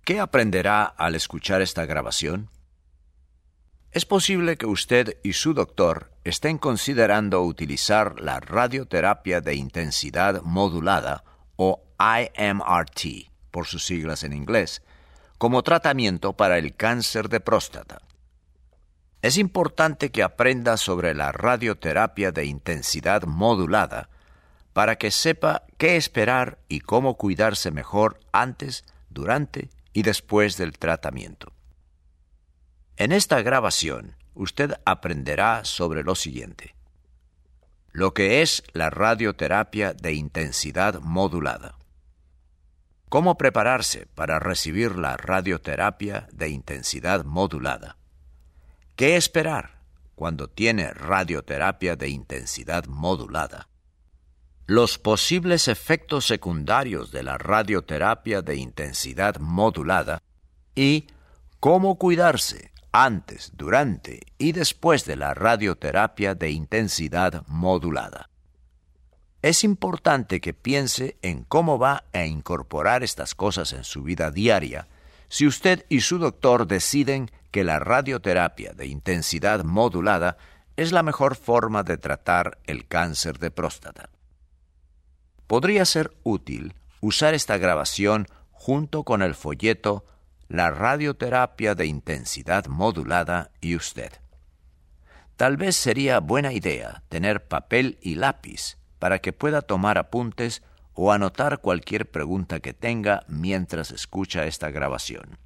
¿Qué aprenderá al escuchar esta grabación? Es posible que usted y su doctor estén considerando utilizar la radioterapia de intensidad modulada, o IMRT, por sus siglas en inglés, como tratamiento para el cáncer de próstata. Es importante que aprenda sobre la radioterapia de intensidad modulada para que sepa qué esperar y cómo cuidarse mejor antes, durante y después del tratamiento. En esta grabación, usted aprenderá sobre lo siguiente: lo que es la radioterapia de intensidad modulada, cómo prepararse para recibir la radioterapia de intensidad modulada, qué esperar cuando tiene radioterapia de intensidad modulada, los posibles efectos secundarios de la radioterapia de intensidad modulada y cómo cuidarse antes, durante y después de la radioterapia de intensidad modulada. Es importante que piense en cómo va a incorporar estas cosas en su vida diaria si usted y su doctor deciden que la radioterapia de intensidad modulada es la mejor forma de tratar el cáncer de próstata. Podría ser útil usar esta grabación junto con el folleto La radioterapia de intensidad modulada y usted. Tal vez sería buena idea tener papel y lápiz para que pueda tomar apuntes o anotar cualquier pregunta que tenga mientras escucha esta grabación.